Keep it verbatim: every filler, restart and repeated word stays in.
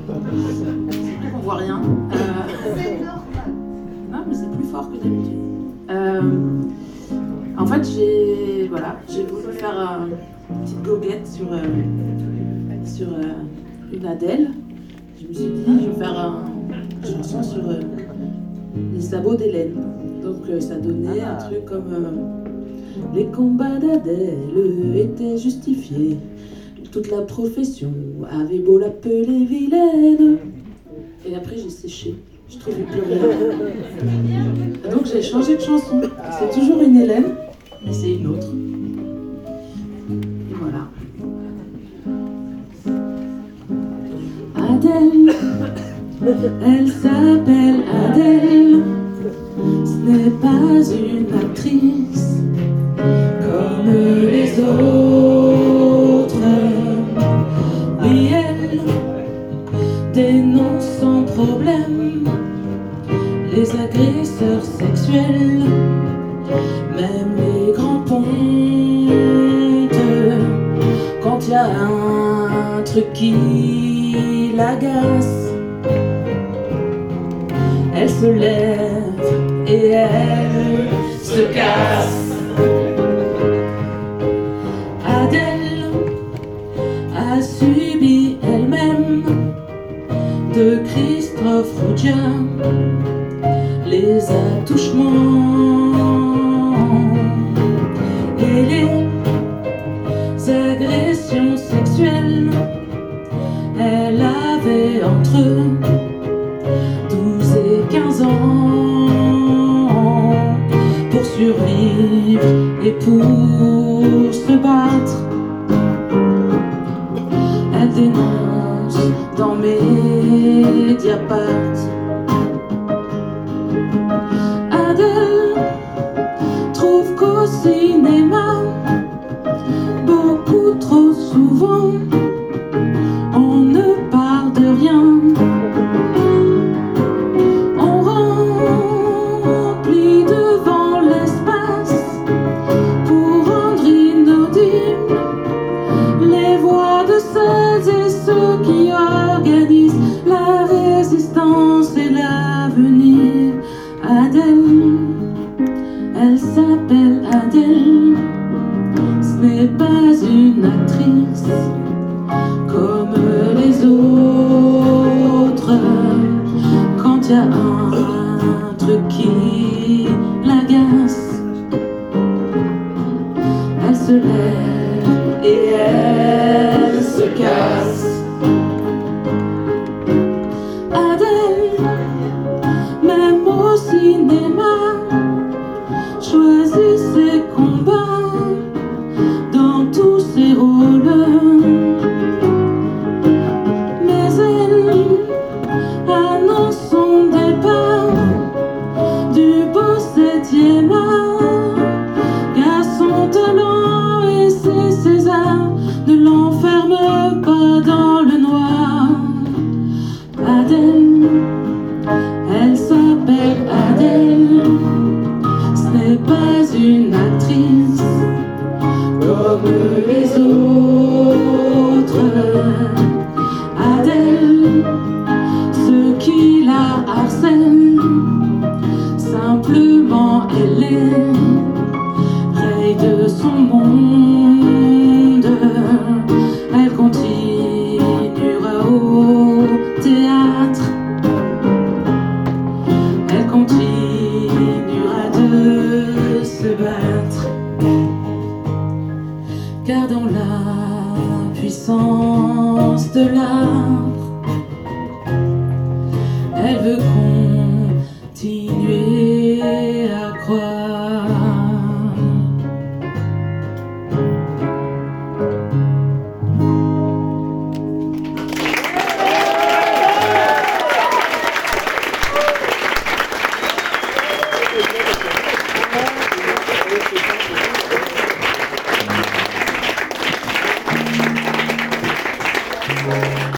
On voit rien. Euh... Non, mais c'est plus fort que d'habitude. Euh... En fait, j'ai voilà, j'ai voulu faire euh, une petite goguette sur, euh, sur euh, une Adèle. Je me suis dit, je vais faire un, une chanson sur euh, les sabots d'Hélène. Donc euh, ça donnait un truc comme euh, les combats d'Adèle étaient justifiés. Toute la profession avait beau l'appeler vilaine. Et après j'ai séché. Je trouvais plus rien. Donc j'ai changé de chanson. C'est toujours une Hélène, mais c'est une autre. Et voilà. Adèle, elle s'appelle Adèle. Ce n'est pas une actrice comme les autres. Oui, elle dénonce sans problème les agresseurs sexuels, même les grands pontes. Quand il y a un truc qui l'agace, elle se lève et elle se casse. Adèle a subi elle-même de Christophe Roudia les attouchements et les agressions sexuelles. Elle avait entre douze et quinze ans pour survivre et pour se battre. Elle dénonce dans Mediapart. Adèle trouve qu'au cinéma, beaucoup trop souvent, on ne parle de rien. On remplit devant l'espace pour rendre inaudibles les voix de celles et ceux qui organisent la résistance et l'avenir. Adèle, elle s'appelle Adèle. Ce n'est pas une actrice comme les autres. Quand il y a un truc qui l'agace, elle se lève et elle se casse. Adèle, même au cinéma, choisit ses combats dans tous ses rôles. Mais elle annonce son départ du beau septième art, car son talent et ses Césars ne l'enferment pas dans le noir. Adèle, elle s'appelle Adèle. Ce n'est pas une actrice comme les autres. Adèle, ceux qui la harcèlent, simplement elle est reine de son monde. Elle continuera au théâtre. Elle continuera de se battre, car dans la puissance de l'art, elle veut